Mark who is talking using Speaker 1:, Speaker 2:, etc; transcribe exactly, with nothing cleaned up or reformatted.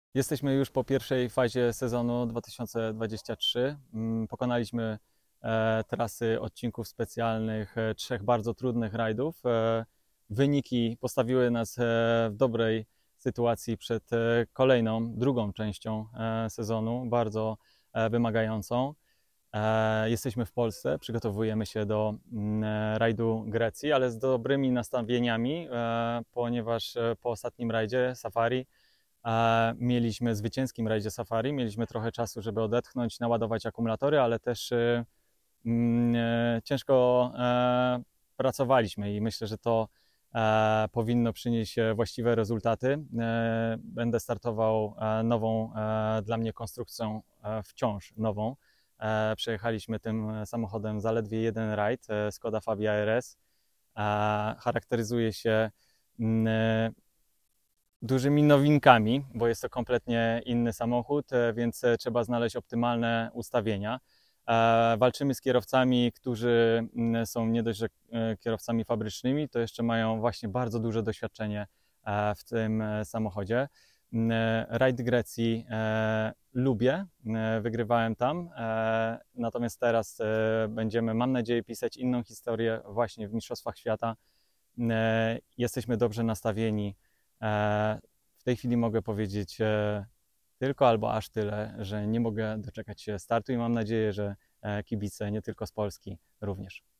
Speaker 1: Jesteśmy już po pierwszej fazie sezonu dwa tysiące dwudziestego trzeciego. Mm, Pokonaliśmy e, trasy odcinków specjalnych, e, trzech bardzo trudnych rajdów. E, wyniki postawiły nas e, w dobrej sytuacji przed e, kolejną, drugą częścią e, sezonu, bardzo e, wymagającą. E, jesteśmy w Polsce, przygotowujemy się do mm, e, rajdu Grecji, ale z dobrymi nastawieniami, e, ponieważ e, po ostatnim rajdzie Safari E, Mieliśmy zwycięskim rajdzie Safari, mieliśmy trochę czasu, żeby odetchnąć, naładować akumulatory, ale też e, mm, e, ciężko e, pracowaliśmy i myślę, że to e, powinno przynieść e, właściwe rezultaty. E, Będę startował e, nową e, dla mnie konstrukcją, e, wciąż nową. E, Przejechaliśmy tym samochodem zaledwie jeden rajd, e, Skoda Fabia R S. E, Charakteryzuje się mm, e, dużymi nowinkami, bo jest to kompletnie inny samochód, e, więc e, trzeba znaleźć optymalne ustawienia. E, Walczymy z kierowcami, którzy mm, są nie dość, że e, kierowcami fabrycznymi, to jeszcze mają właśnie bardzo duże doświadczenie e, w tym e, samochodzie. Mm, e, Rajd Grecji e, lubię, e, wygrywałem tam, e, natomiast teraz e, będziemy, mam nadzieję, pisać inną historię właśnie w Mistrzostwach Świata. E, Jesteśmy dobrze nastawieni. E, W tej chwili mogę powiedzieć e, tylko albo aż tyle, że nie mogę doczekać się startu i mam nadzieję, że e, kibice nie tylko z Polski również.